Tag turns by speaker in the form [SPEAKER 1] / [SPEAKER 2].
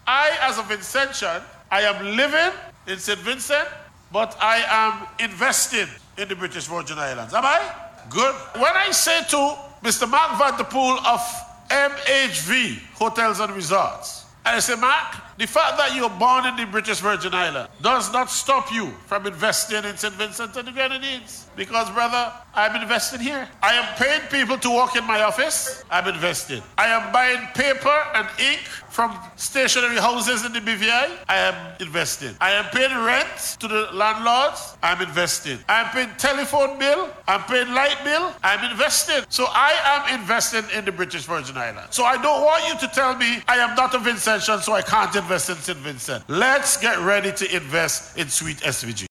[SPEAKER 1] I, as a Vincentian, I am living in St. Vincent, but I am investing in the British Virgin Islands. Am I? Good. When I say to Mr. Mark Van Der Poel of MHV Hotels and Resorts, I say, Mark, the fact that you're born in the British Virgin Islands does not stop you from investing in St. Vincent and the Grenadines. Because, brother, I'm investing here. I am paying people to work in my office. I'm investing. I am buying paper and ink from stationery houses in the BVI. I am investing. I am paying rent to the landlords. I'm investing. I'm paying telephone bill. I'm paying light bill. I'm investing. So I am investing in the British Virgin Islands. So I don't want you to tell me I am not a Vincentian, so I can't invest in St. Vincent. Let's get ready to invest in sweet SVG.